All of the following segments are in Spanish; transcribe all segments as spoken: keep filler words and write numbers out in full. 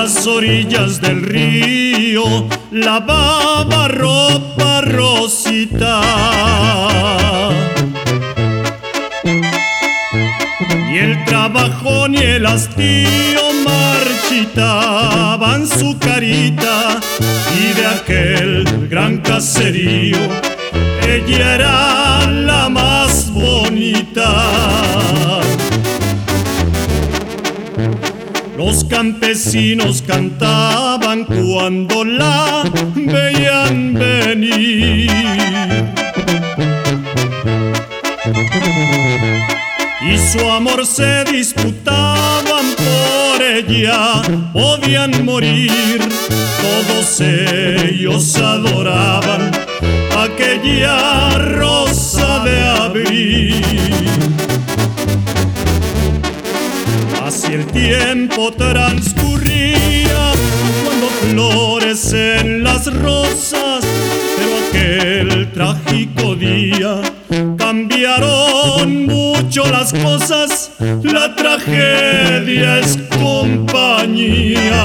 las orillas del río lavaba ropa Rosita. Ni el trabajo ni el hastío marchitaban su carita, y de aquel gran caserío ella era la más bonita. Los campesinos cantaban cuando la veían venir, y su amor se disputaban por ella, podían morir. Todos ellos adoraban aquella rosa de abril. Así el tiempo transcurría cuando florecen las rosas, pero aquel trágico día cambiaron mucho las cosas. La tragedia es compañía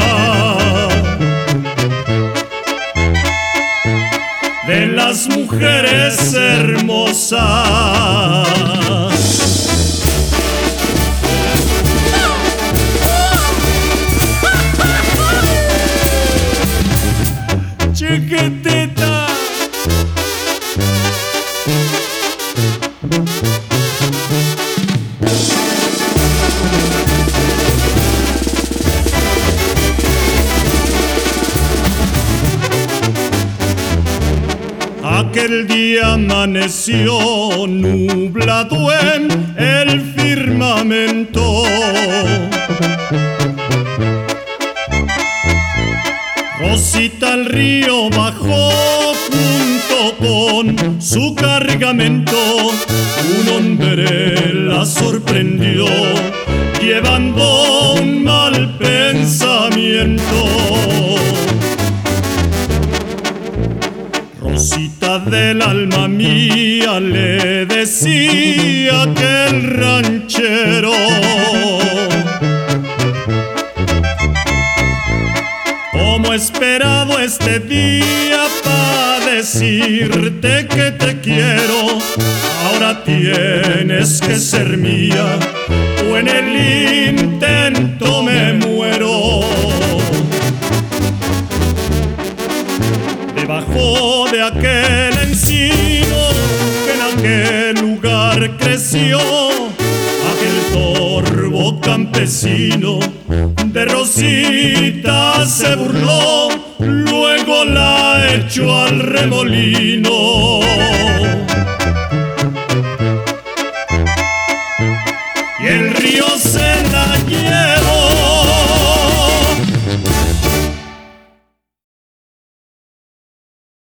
de las mujeres hermosas. Chiquitita, aquel día amaneció nublado en el firmamento. Rosita al río bajó junto con su cargamento. Un hombre la sorprendió llevando un mal pensamiento. Rosita del alma mía, le decía aquel ranchero, como he esperado este día para decirte que te quiero. Ahora tienes que ser mía o en el intento me muero. Debajo de aquel encino que en aquel lugar creció, aquel torvo campesino de Rosita se burló, luego la echó al remolino.